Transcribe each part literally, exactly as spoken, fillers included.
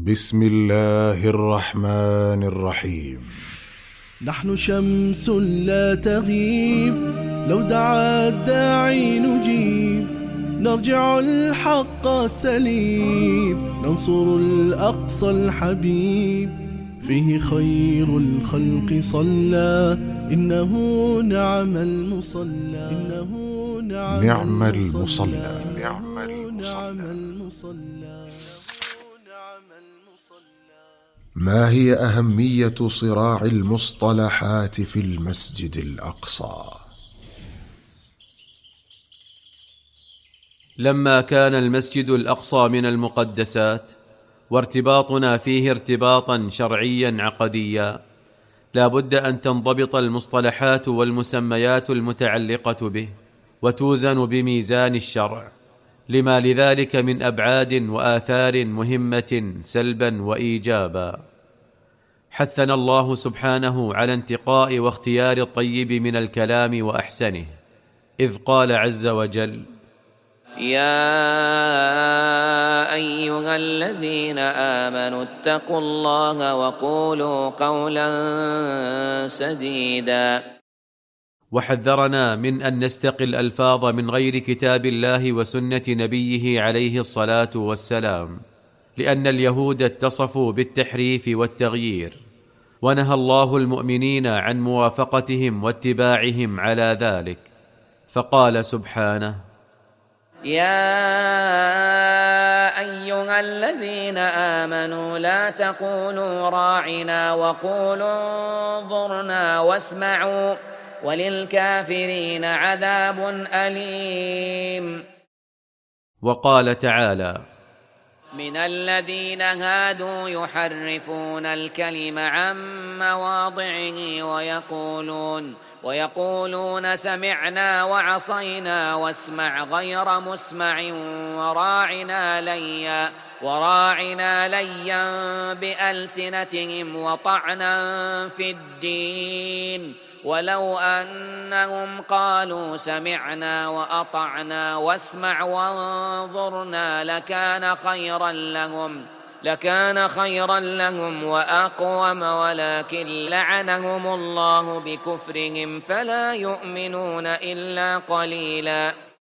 بسم الله الرحمن الرحيم. نحن شمس لا تغيب، لو دعا الداعي نجيب، نرجع الحق السليم، ننصر الأقصى الحبيب، فيه خير الخلق صلى، إنه نعم المصلى، إنه نعم, نعم المصلى. نعم المصلى. ما هي أهمية صراع المصطلحات في المسجد الأقصى؟ لما كان المسجد الأقصى من المقدسات، وارتباطنا فيه ارتباطا شرعيا عقديا، لا بد أن تنضبط المصطلحات والمسميات المتعلقة به، وتوزن بميزان الشرع، لما لذلك من أبعاد وآثار مهمة سلبا وإيجابا. حثنا الله سبحانه على انتقاء واختيار الطيب من الكلام وأحسنه، إذ قال عز وجل: يا أيها الذين آمنوا اتقوا الله وقولوا قولا سديدا. وحذرنا من أن نستقي الألفاظ من غير كتاب الله وسنة نبيه عليه الصلاة والسلام، لأن اليهود اتصفوا بالتحريف والتغيير، ونهى الله المؤمنين عن موافقتهم واتباعهم على ذلك، فقال سبحانه: يا أيها الذين آمنوا لا تقولوا راعنا وقولوا انظرنا واسمعوا وللكافرين عذاب أليم. وقال تعالى: من الذين هادوا يحرفون الكلم عن مواضعه ويقولون ويقولون سمعنا وعصينا واسمع غير مسمع وراعنا ليا وراعنا ليا بألسنتهم وطعنا في الدين، ولو أنهم قالوا سمعنا وأطعنا واسمع وانظرنا لكان خيرا لهم لكان خيرا لهم وأقوم، ولكن لعنهم الله بكفرهم فلا يؤمنون إلا قليلا.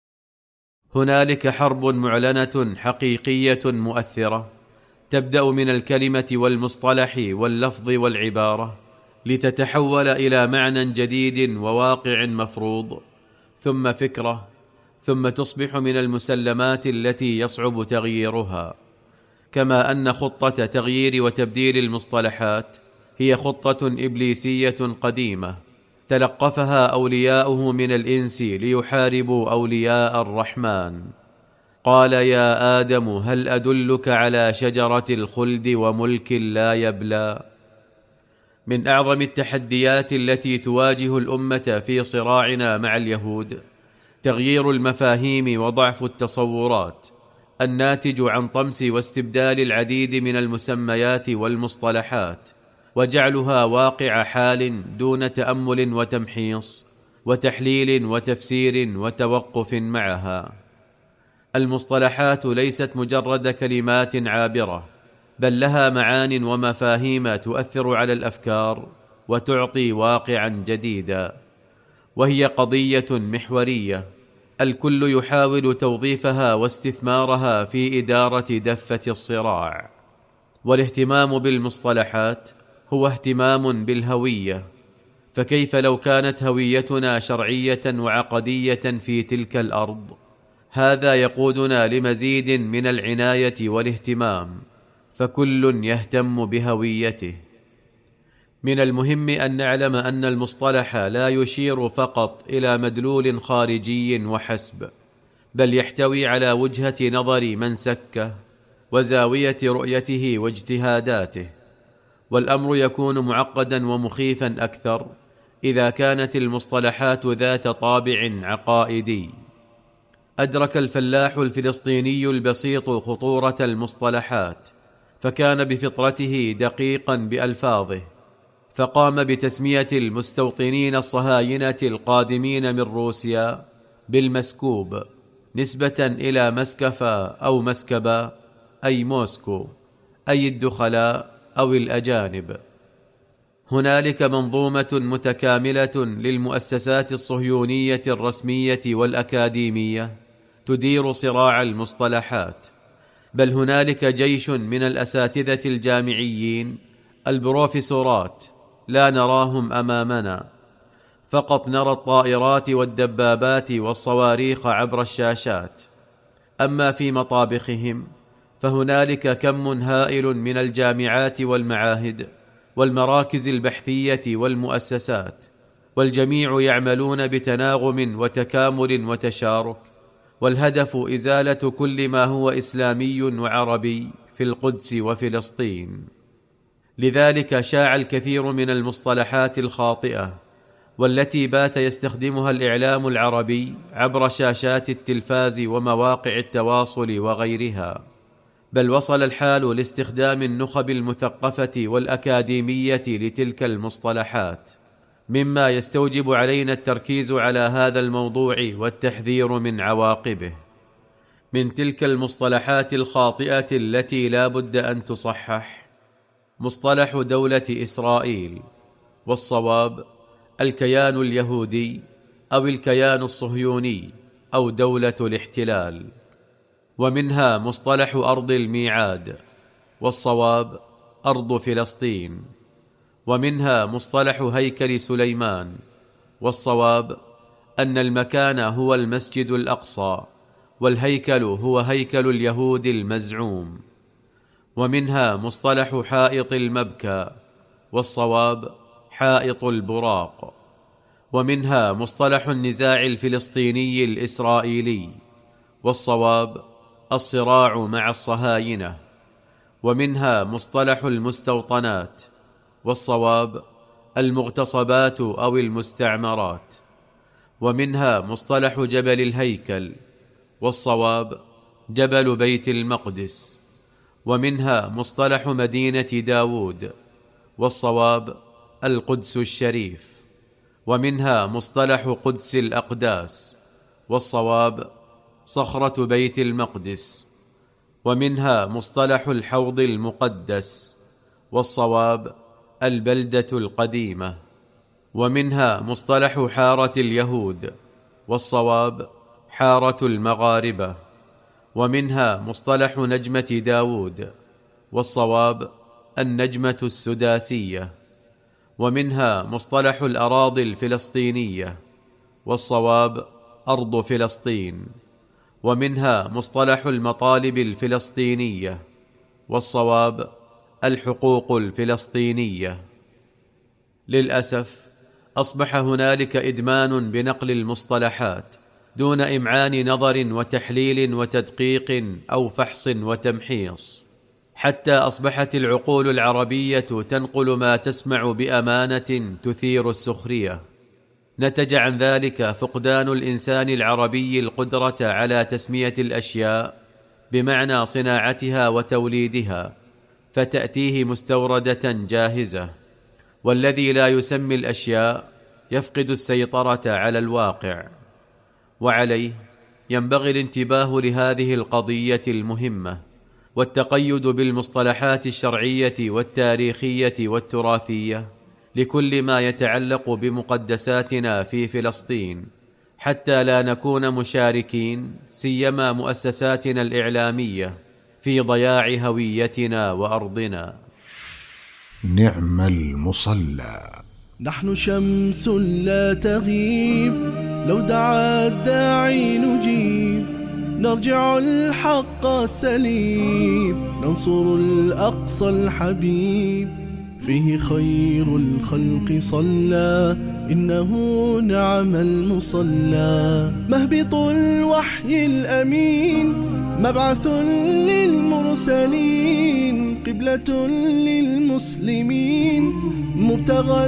هنالك حرب معلنة حقيقية مؤثرة، تبدأ من الكلمة والمصطلح واللفظ والعبارة، لتتحول إلى معنى جديد وواقع مفروض، ثم فكرة، ثم تصبح من المسلمات التي يصعب تغييرها. كما أن خطة تغيير وتبديل المصطلحات هي خطة إبليسية قديمة تلقفها أولياؤه من الإنس ليحاربوا أولياء الرحمن. قال: يا آدم هل أدلك على شجرة الخلد وملك لا يبلى؟ من أعظم التحديات التي تواجه الأمة في صراعنا مع اليهود تغيير المفاهيم وضعف التصورات الناتج عن طمس واستبدال العديد من المسميات والمصطلحات، وجعلها واقع حال دون تأمل وتمحيص وتحليل وتفسير وتوقف معها. المصطلحات ليست مجرد كلمات عابرة، بل لها معان ومفاهيم تؤثر على الأفكار وتعطي واقعا جديدا، وهي قضية محورية الكل يحاول توظيفها واستثمارها في إدارة دفة الصراع. والاهتمام بالمصطلحات هو اهتمام بالهوية، فكيف لو كانت هويتنا شرعية وعقدية في تلك الأرض؟ هذا يقودنا لمزيد من العناية والاهتمام، فكل يهتم بهويته. من المهم أن نعلم أن المصطلح لا يشير فقط إلى مدلول خارجي وحسب، بل يحتوي على وجهة نظر من سكه وزاوية رؤيته واجتهاداته، والأمر يكون معقدا ومخيفا أكثر إذا كانت المصطلحات ذات طابع عقائدي. أدرك الفلاح الفلسطيني البسيط خطورة المصطلحات، فكان بفطرته دقيقا بألفاظه، فقام بتسمية المستوطنين الصهاينة القادمين من روسيا بالمسكوب، نسبة إلى مسكفة أو مسكبة، أي موسكو، أي الدخلاء أو الأجانب. هنالك منظومة متكاملة للمؤسسات الصهيونية الرسمية والأكاديمية تدير صراع المصطلحات، بل هنالك جيش من الأساتذة الجامعيين البروفيسورات لا نراهم أمامنا، فقط نرى الطائرات والدبابات والصواريخ عبر الشاشات. أما في مطابخهم فهنالك كم هائل من الجامعات والمعاهد والمراكز البحثية والمؤسسات، والجميع يعملون بتناغم وتكامل وتشارك، والهدف إزالة كل ما هو إسلامي وعربي في القدس وفلسطين. لذلك شاع الكثير من المصطلحات الخاطئة والتي بات يستخدمها الإعلام العربي عبر شاشات التلفاز ومواقع التواصل وغيرها، بل وصل الحال لاستخدام النخب المثقفة والأكاديمية لتلك المصطلحات، مما يستوجب علينا التركيز على هذا الموضوع والتحذير من عواقبه. من تلك المصطلحات الخاطئة التي لا بد أن تصحح مصطلح دولة إسرائيل، والصواب الكيان اليهودي أو الكيان الصهيوني أو دولة الاحتلال. ومنها مصطلح أرض الميعاد، والصواب أرض فلسطين. ومنها مصطلح هيكل سليمان، والصواب أن المكان هو المسجد الأقصى، والهيكل هو هيكل اليهود المزعوم. ومنها مصطلح حائط المبكى، والصواب حائط البراق. ومنها مصطلح النزاع الفلسطيني الإسرائيلي، والصواب الصراع مع الصهاينة. ومنها مصطلح المستوطنات، والصواب المغتصبات أو المستعمرات. ومنها مصطلح جبل الهيكل، والصواب جبل بيت المقدس. ومنها مصطلح مدينة داود، والصواب القدس الشريف. ومنها مصطلح قدس الأقداس، والصواب صخرة بيت المقدس. ومنها مصطلح الحوض المقدس، والصواب البلدة القديمة. ومنها مصطلح حارة اليهود، والصواب حارة المغاربة. ومنها مصطلح نجمة داود، والصواب النجمة السداسية. ومنها مصطلح الأراضي الفلسطينية، والصواب أرض فلسطين. ومنها مصطلح المطالب الفلسطينية، والصواب الحقوق الفلسطينية. للأسف أصبح هنالك إدمان بنقل المصطلحات دون إمعان نظر وتحليل وتدقيق أو فحص وتمحيص، حتى أصبحت العقول العربية تنقل ما تسمع بأمانة تثير السخرية. نتج عن ذلك فقدان الإنسان العربي القدرة على تسمية الأشياء بمعنى صناعتها وتوليدها، فتأتيه مستوردة جاهزة. والذي لا يسمي الأشياء يفقد السيطرة على الواقع. وعليه ينبغي الانتباه لهذه القضية المهمة، والتقيد بالمصطلحات الشرعية والتاريخية والتراثية لكل ما يتعلق بمقدساتنا في فلسطين، حتى لا نكون مشاركين سيما مؤسساتنا الإعلامية في ضياع هويتنا وأرضنا. نعم المصلى. نحن شمس لا تغيب، لو دعا الداعي نجيب، نرجع الحق سليب، ننصر الأقصى الحبيب. فيه خير الخلق صلى، إنه نعم المصلى. مهبط الوحي الأمين، مبعث للمرسلين، قبلة للمسلمين، مبتغى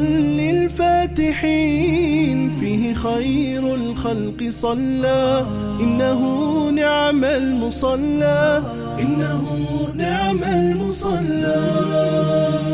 للفاتحين. فيه خير الخلق صلى، إنه نعم المصلى، إنه نعم المصلى.